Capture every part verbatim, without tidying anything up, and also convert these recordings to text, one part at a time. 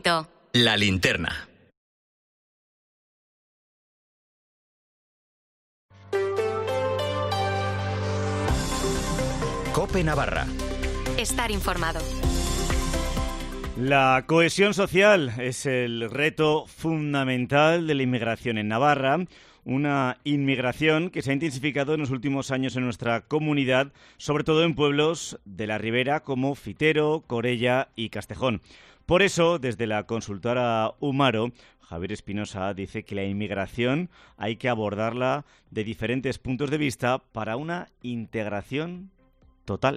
La linterna. COPE Navarra. Estar informado. La cohesión social es el reto fundamental de la inmigración en Navarra, una inmigración que se ha intensificado en los últimos años en nuestra comunidad, sobre todo en pueblos de la ribera como Fitero, Corella y Castejón. Por eso, desde la consultora Umaro, Javier Espinosa dice que la inmigración hay que abordarla de diferentes puntos de vista para una integración total.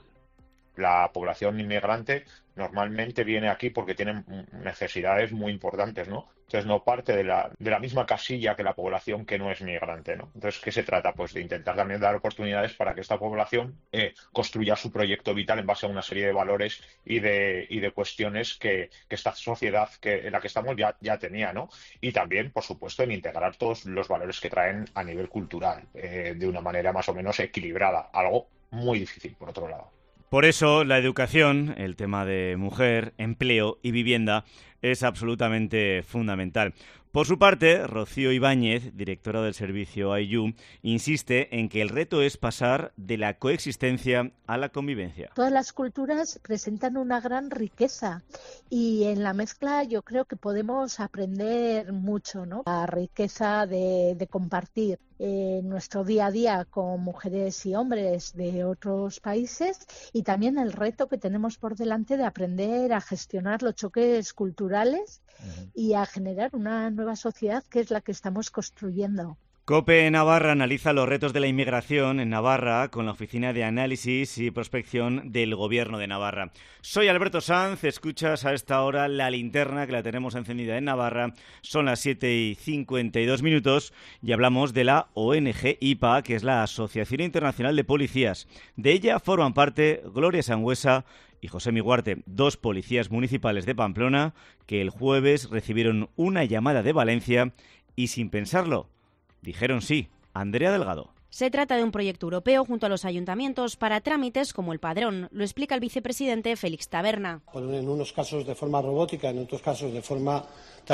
La población inmigrante normalmente viene aquí porque tienen necesidades muy importantes, ¿no? Entonces no parte de la, de la misma casilla que la población que no es migrante, ¿no? Entonces, ¿qué se trata? Pues de intentar también dar oportunidades para que esta población eh, construya su proyecto vital en base a una serie de valores y de, y de cuestiones que, que esta sociedad que, en la que estamos ya, ya tenía, ¿no? Y también, por supuesto, en integrar todos los valores que traen a nivel cultural eh, de una manera más o menos equilibrada, algo muy difícil, por otro lado. Por eso, la educación, el tema de mujer, empleo y vivienda, es absolutamente fundamental. Por su parte, Rocío Ibáñez, directora del servicio A I U, insiste en que el reto es pasar de la coexistencia a la convivencia. Todas las culturas presentan una gran riqueza y en la mezcla yo creo que podemos aprender mucho, ¿no? La riqueza de, de compartir eh, nuestro día a día con mujeres y hombres de otros países y también el reto que tenemos por delante de aprender a gestionar los choques culturales uh-huh. y a generar una nueva sociedad que es la que estamos construyendo. COPE Navarra analiza los retos de la inmigración en Navarra con la Oficina de Análisis y Prospección del Gobierno de Navarra. Soy Alberto Sanz, escuchas a esta hora La Linterna, que la tenemos encendida en Navarra. Son las siete y cincuenta y dos minutos y hablamos de la O N G I P A, que es la Asociación Internacional de Policías. De ella forman parte Gloria Sangüesa y José Miguarte, dos policías municipales de Pamplona, que el jueves recibieron una llamada de Valencia y sin pensarlo, dijeron sí. Andrea Delgado. Se trata de un proyecto europeo junto a los ayuntamientos para trámites como el padrón. Lo explica el vicepresidente Félix Taberna. En unos casos de forma robótica, en otros casos de forma...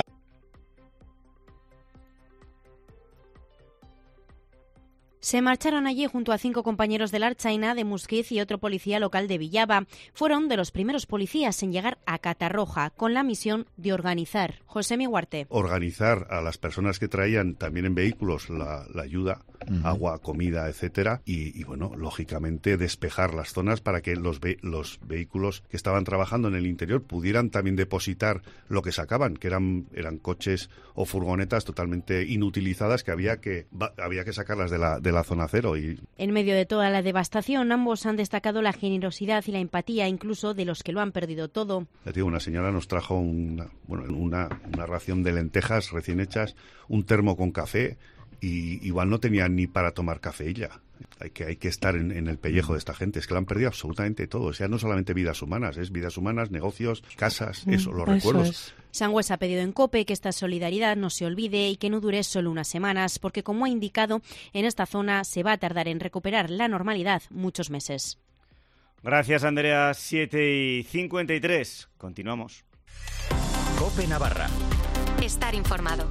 Se marcharon allí junto a cinco compañeros del Archaina, de Musquiz y otro policía local de Villaba. Fueron de los primeros policías en llegar a Catarroja con la misión de organizar. José Miguarte. Organizar a las personas que traían también en vehículos la, la ayuda, uh-huh. agua, comida, etcétera, y, y bueno, lógicamente despejar las zonas para que los, ve- los vehículos que estaban trabajando en el interior pudieran también depositar lo que sacaban, que eran, eran coches o furgonetas totalmente inutilizadas que había que, va, había que sacarlas de la, de la zona cero. Y... En medio de toda la devastación, ambos han destacado la generosidad y la empatía incluso de los que lo han perdido todo. Les digo, una señora nos trajo una, bueno, una, una ración de lentejas recién hechas, un termo con café, y igual no tenía ni para tomar café ella. Hay que, hay que estar en, en el pellejo de esta gente. Es que lo han perdido absolutamente todo. O sea, no solamente vidas humanas, es vidas humanas, negocios, casas, eso, los eso recuerdos. Es. Sangüesa ha pedido en COPE que esta solidaridad no se olvide y que no dure solo unas semanas, porque como ha indicado, en esta zona se va a tardar en recuperar la normalidad muchos meses. Gracias, Andrea. siete y cincuenta y tres. Continuamos. COPE Navarra. Estar informado.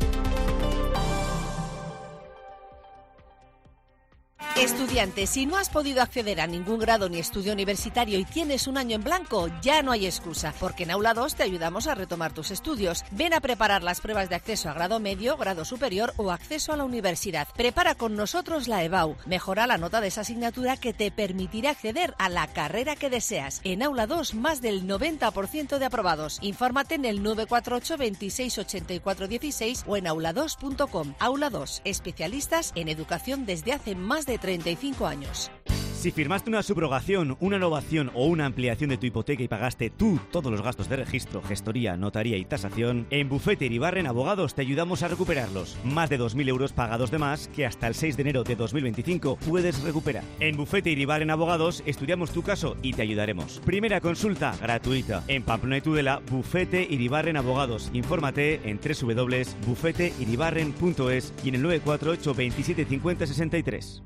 Estudiante, si no has podido acceder a ningún grado ni estudio universitario y tienes un año en blanco, ya no hay excusa, porque en Aula dos te ayudamos a retomar tus estudios. Ven a preparar las pruebas de acceso a grado medio, grado superior o acceso a la universidad. Prepara con nosotros la EBAU. Mejora la nota de esa asignatura que te permitirá acceder a la carrera que deseas. En Aula dos, más del noventa por ciento de aprobados. Infórmate en el nueve cuatro ocho, veintiséis, ochenta y cuatro, dieciséis o en aula dos punto com. Aula dos, especialistas en educación desde hace más de treinta y cinco años. Si firmaste una subrogación, una innovación o una ampliación de tu hipoteca y pagaste tú todos los gastos de registro, gestoría, notaría y tasación, en Bufete Iribarren Abogados te ayudamos a recuperarlos. Más de dos mil euros pagados de más que hasta el seis de enero de dos mil veinticinco puedes recuperar. En Bufete Iribarren Abogados estudiamos tu caso y te ayudaremos. Primera consulta gratuita. En Pamplona y Tudela, Bufete Iribarren Abogados. Infórmate en doble u doble u doble u punto bufete iribarren punto es y en el nueve cuatro ocho, veintisiete, cincuenta, sesenta y tres.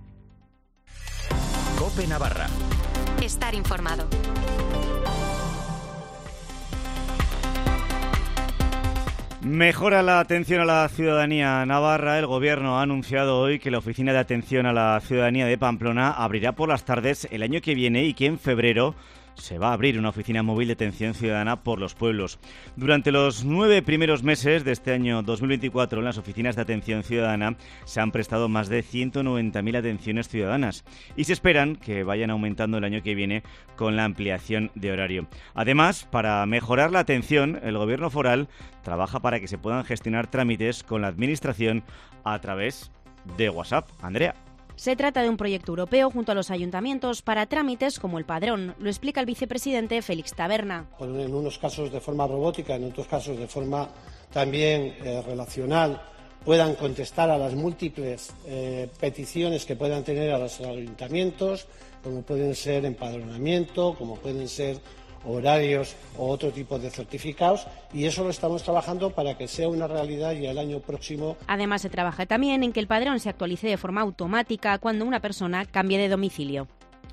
COPE Navarra. Estar informado. Mejora la atención a la ciudadanía navarra. El Gobierno ha anunciado hoy que la Oficina de Atención a la Ciudadanía de Pamplona abrirá por las tardes el año que viene y que en febrero se va a abrir una oficina móvil de atención ciudadana por los pueblos. Durante los nueve primeros meses de este año dos mil veinticuatro, en las oficinas de atención ciudadana se han prestado más de ciento noventa mil atenciones ciudadanas y se esperan que vayan aumentando el año que viene con la ampliación de horario. Además, para mejorar la atención, el Gobierno foral trabaja para que se puedan gestionar trámites con la Administración a través de WhatsApp. Andrea. Se trata de un proyecto europeo junto a los ayuntamientos para trámites como el padrón. Lo explica el vicepresidente Félix Taberna. En unos casos de forma robótica, en otros casos de forma también eh, relacional, puedan contestar a las múltiples eh, peticiones que puedan tener a los ayuntamientos, como pueden ser empadronamiento, como pueden ser horarios o otro tipo de certificados, y eso lo estamos trabajando para que sea una realidad y el año próximo. Además, se trabaja también en que el padrón se actualice de forma automática cuando una persona cambie de domicilio.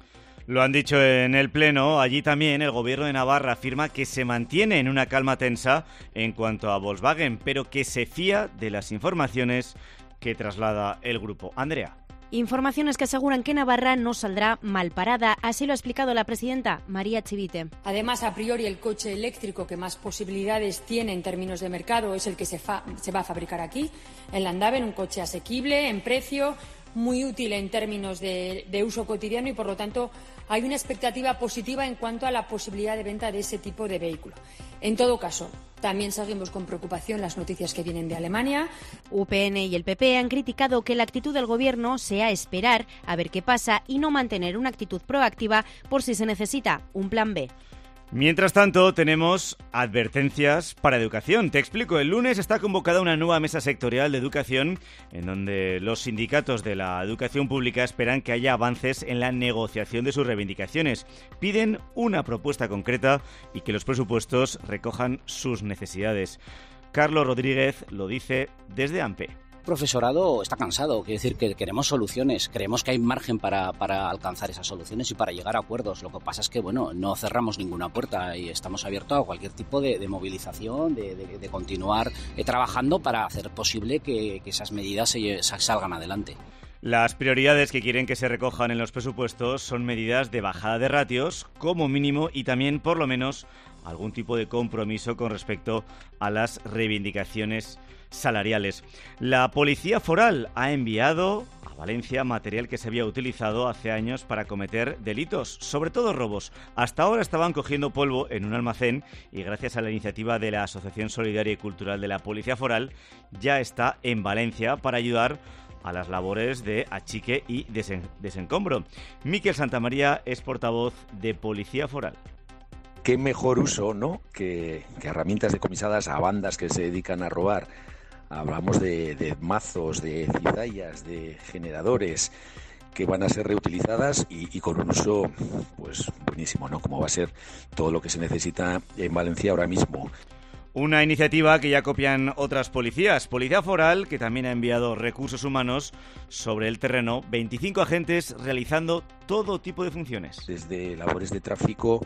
Lo han dicho en el Pleno. Allí también el Gobierno de Navarra afirma que se mantiene en una calma tensa en cuanto a Volkswagen, pero que se fía de las informaciones que traslada el grupo. Andrea. Informaciones que aseguran que Navarra no saldrá mal parada, así lo ha explicado la presidenta María Chivite. Además, a priori, el coche eléctrico que más posibilidades tiene en términos de mercado es el que se, fa- se va a fabricar aquí, en Landaven, un coche asequible, en precio, muy útil en términos de, de uso cotidiano y, por lo tanto, hay una expectativa positiva en cuanto a la posibilidad de venta de ese tipo de vehículo. En todo caso, también seguimos con preocupación las noticias que vienen de Alemania. U P N y el P P han criticado que la actitud del Gobierno sea esperar a ver qué pasa y no mantener una actitud proactiva por si se necesita un plan B. Mientras tanto, tenemos advertencias para educación. Te explico, el lunes está convocada una nueva mesa sectorial de educación en donde los sindicatos de la educación pública esperan que haya avances en la negociación de sus reivindicaciones. Piden una propuesta concreta y que los presupuestos recojan sus necesidades. Carlos Rodríguez lo dice desde AMPE. El profesorado está cansado, quiere decir que queremos soluciones, creemos que hay margen para, para alcanzar esas soluciones y para llegar a acuerdos. Lo que pasa es que bueno, no cerramos ninguna puerta y estamos abiertos a cualquier tipo de, de movilización, de, de, de continuar eh, trabajando para hacer posible que, que esas medidas se, salgan adelante. Las prioridades que quieren que se recojan en los presupuestos son medidas de bajada de ratios, como mínimo, y también, por lo menos, algún tipo de compromiso con respecto a las reivindicaciones salariales. La Policía Foral ha enviado a Valencia material que se había utilizado hace años para cometer delitos, sobre todo robos. Hasta ahora estaban cogiendo polvo en un almacén y gracias a la iniciativa de la Asociación Solidaria y Cultural de la Policía Foral ya está en Valencia para ayudar a las labores de achique y desen- desencombro. Miquel Santamaría es portavoz de Policía Foral. Qué mejor uso, ¿no?, que, que herramientas decomisadas a bandas que se dedican a robar. Hablamos de, de mazos, de cizallas, de generadores que van a ser reutilizadas y, y con un uso pues buenísimo, ¿no?, como va a ser todo lo que se necesita en Valencia ahora mismo. Una iniciativa que ya copian otras policías. Policía Foral, que también ha enviado recursos humanos sobre el terreno, veinticinco agentes realizando todo tipo de funciones. Desde labores de tráfico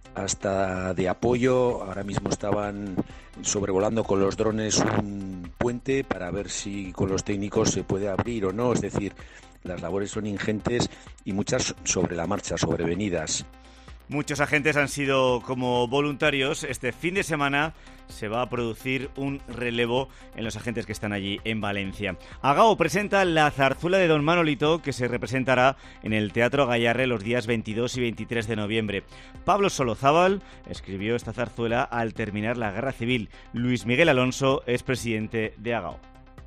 hasta de apoyo. Ahora mismo estaban sobrevolando con los drones un puente para ver si con los técnicos se puede abrir o no. Es decir, las labores son ingentes y muchas sobre la marcha, sobrevenidas. Muchos agentes han sido como voluntarios. Este fin de semana se va a producir un relevo en los agentes que están allí en Valencia. Agao presenta la zarzuela de Don Manolito, que se representará en el Teatro Gayarre los días veintidós y veintitrés de noviembre. Pablo Solozábal escribió esta zarzuela al terminar la Guerra Civil. Luis Miguel Alonso es presidente de Agao.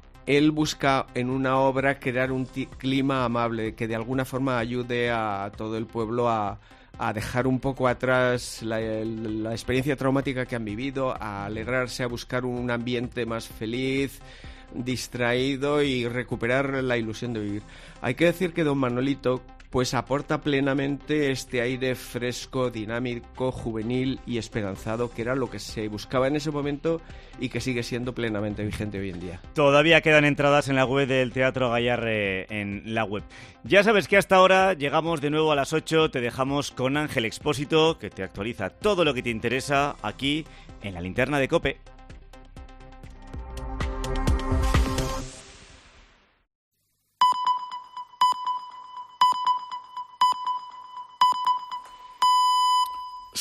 Él busca en una obra crear un t- clima amable que de alguna forma ayude a todo el pueblo a a dejar un poco atrás la, la experiencia traumática que han vivido, a alegrarse, a buscar un ambiente más feliz, distraído y recuperar la ilusión de vivir. Hay que decir que Don Manolito pues aporta plenamente este aire fresco, dinámico, juvenil y esperanzado, que era lo que se buscaba en ese momento y que sigue siendo plenamente vigente hoy en día. Todavía quedan entradas en la web del Teatro Gayarre, en la web. Ya sabes que hasta ahora llegamos de nuevo a las ocho, te dejamos con Ángel Expósito, que te actualiza todo lo que te interesa aquí en la Linterna de COPE.